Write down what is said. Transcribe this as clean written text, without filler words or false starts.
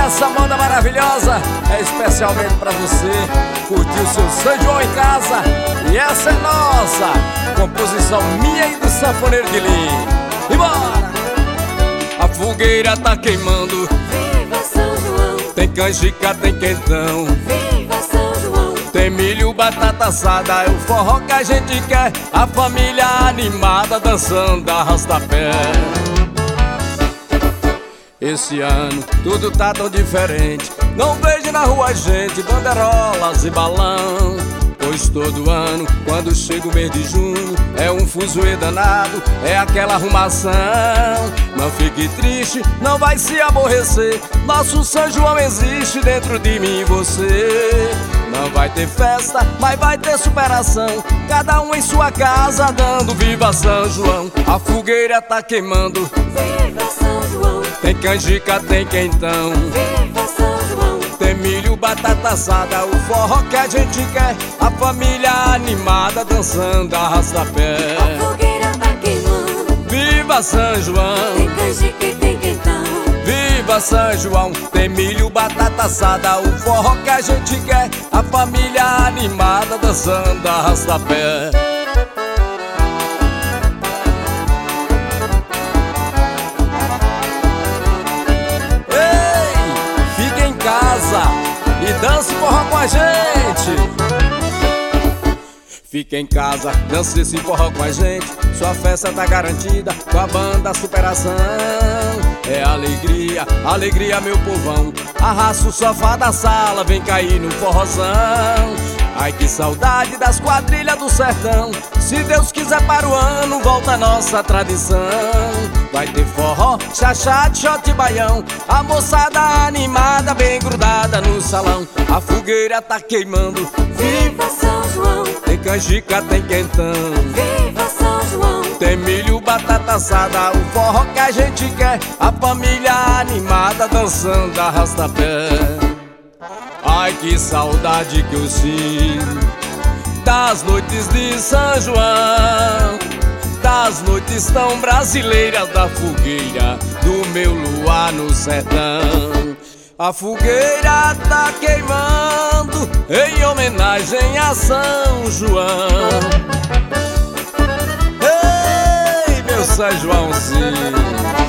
essa moda maravilhosa é especialmente pra você curtir o seu São João em casa. E essa é nossa composição minha e do sanfoneiro de linha. E bora! A fogueira tá queimando, Viva São João! tem canjica, tem quentão, Viva São João! tem milho, batata assada, é o forró que a gente quer. A família animada dançando arrasta-pé. Esse ano tudo tá tão diferente, não vejo na rua gente, bandeirolas e balão. Pois todo ano, quando chega o mês de junho, é um fuzuê danado, é aquela arrumação. Não fique triste, não vai se aborrecer, nosso São João existe dentro de mim e você. Não vai ter festa, mas vai ter superação, cada um em sua casa dando viva São João. A fogueira tá queimando, Viva São João! tem canjica, tem quentão, Viva São João! tem milho, batata assada, o forró que a gente quer. A família animada dançando arrasta-pé. A fogueira tá queimando, Viva São João! tem canjica e tem quentão. Viva São João! Tem milho, batata assada, o forró que a gente quer. A família animada dançando arrasta-pé. E dance forró com a gente. Fica em casa, dance esse forró com a gente. Sua festa tá garantida com a banda Superação. É alegria, alegria meu povão. Arrasta o sofá da sala, vem cair no forrozão. Ai que saudade das quadrilhas do sertão. Se Deus quiser para o ano volta a nossa tradição. Vai ter forró, chachá, shot e baião. A moçada animada bem grudada no salão. A fogueira tá queimando, Viva São João! tem canjica, tem quentão, Viva São João! tem milho, batata assada, o forró que a gente quer. A família animada dançando arrasta-pé. Ai que saudade que eu sinto das noites de São João, das noites tão brasileiras, da fogueira do meu luar no sertão. A fogueira tá queimando em homenagem a São João. Ei, meu São Joãozinho!